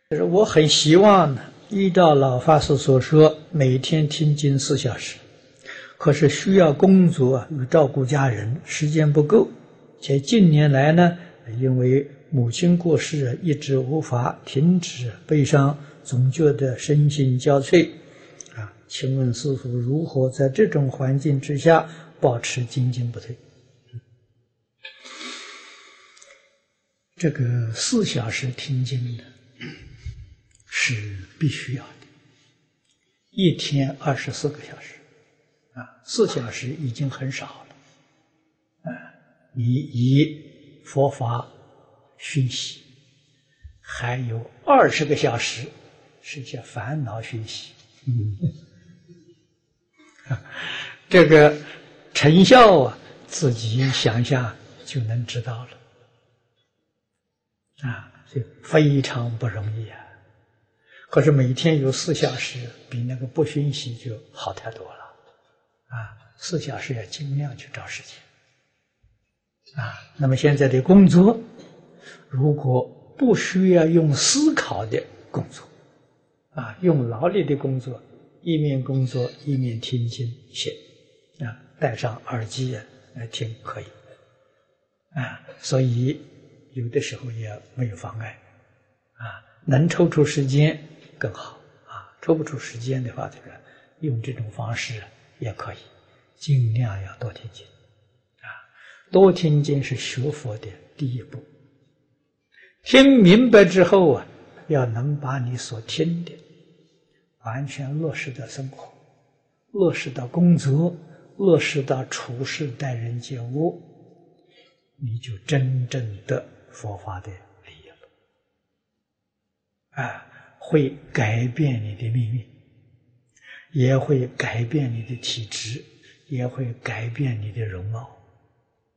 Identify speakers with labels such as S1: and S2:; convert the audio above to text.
S1: 就是我很希望呢，依照老法师所说，每天听经4小时。可是需要工作与照顾家人，时间不够。且近年来呢，因为母亲过世，一直无法停止悲伤，总觉得身心交瘁。请问师父，如何在这种环境之下保持精进不退？这个4小时听经的是必须要的，一天24个小时，4小时已经很少了。你以佛法熏习，还有20个小时是些烦恼熏习。这个成效自己想想就能知道了。所以非常不容易啊。可是每天有4小时，比那个不熏习就好太多了。4小时要尽量去找时间。那么现在的工作，如果不需要用思考的工作，用劳力的工作，一面工作一面听经写，戴上耳机来听可以。所以有的时候也没有妨碍。能抽出时间更好。抽不出时间的话，这个用这种方式也可以，尽量要多听经。多听经是学佛的第一步。听明白之后要能把你所听的完全落实到生活，落实到工作，落实到处事待人接物，你就真正得佛法的利益了。会改变你的命运，也会改变你的体质，也会改变你的容貌。